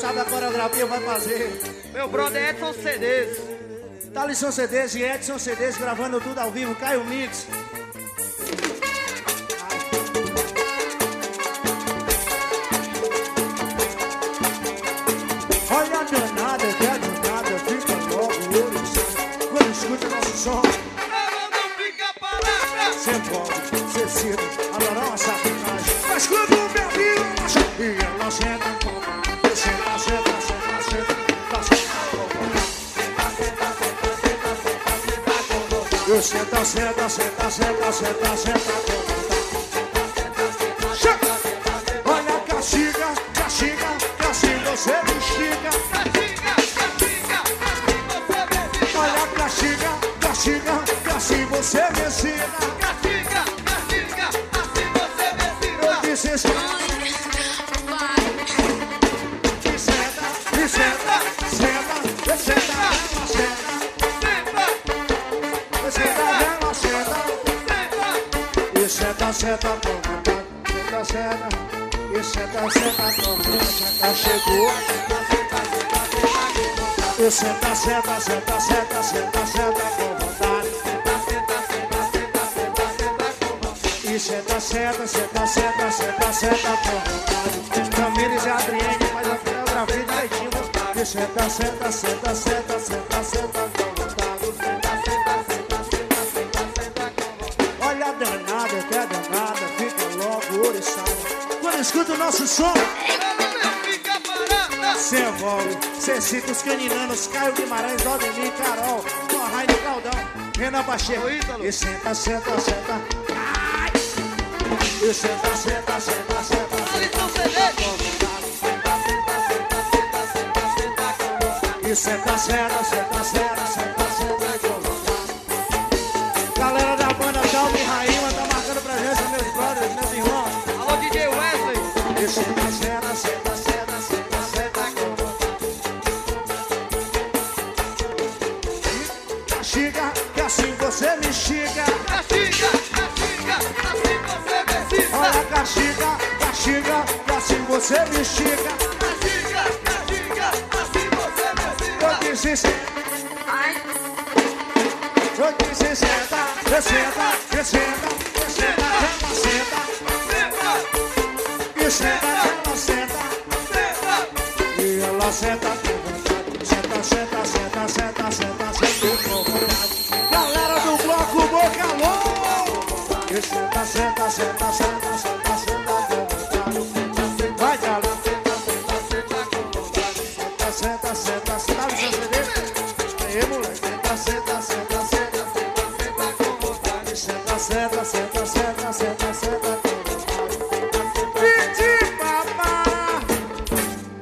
sabe a coreografia, vai fazer. Meu brother Edson CDs. Thalisson CDs e Edson CDs gravando tudo ao vivo, Caio Mix. Olha a danada, que a danada fica logo ouriçada. Quando escuta nosso som, Ela não fica parada. cê envolve, cê cita, adora uma sacanagem. Mas quando o meu amigo acha e ela senta, senta, senta, senta, senta, senta. Eu senta, senta, senta, senta, senta, senta. Olha a castiga, castiga, castiga, você me estiga. Castiga, castiga, assim você me ensina. Olha a castiga, castiga, castiga, você me ensina. Castiga, castiga, assim você me ensina. Eu disse isso. Me senta, me senta, senta, me senta, ela senta. Me senta, ela senta. E senta, senta, toma, senta, senta. E senta, senta, toma, senta, chegou. E senta, senta, senta, senta, senta, senta, com vontade. E senta, senta, senta, senta, senta, senta, com vontade. Camila e Adriane faz a coreografia direitinho. E senta, senta, senta, senta, senta, senta, com vontade. Olha a danada, que a danada fica logo oriçada. Quando escuta o nosso som, Ela não fica parada. cê envolve, cê cita os caninanos, Caio Guimarães, Aldemir, Carol, Morraine, Caldão, Renan Pacheco. E senta, senta, senta. Ai! E senta, senta, senta, senta. Thalisson CDs. E senta, senta, senta, senta, senta, senta, com vontade. Galera da banda Calma e Raíma tá marcando presença, meus brothers, meus irmãos. Alô, DJ Wesley. E senta, senta, senta, senta, senta, senta, com vontade. E castiga, que assim você me estiga. Castiga, castiga, assim você me ensina. Olha, castiga, castiga, que assim você me estiga. Castiga, castiga, assim você me ensina. Eu disse senta, eu disse senta, senta, senta, senta, ela senta. E senta, ela senta. E ela senta com vontade. Senta, senta, senta, senta, senta, senta com vontade. Galera do bloco Boca Louca. E senta, senta, senta, senta, senta, senta com vontade. Vai, galera. Senta, senta, senta, senta, senta. Aí, moleque. Senta, senta, senta, senta, senta com vontade. Senta, senta, senta.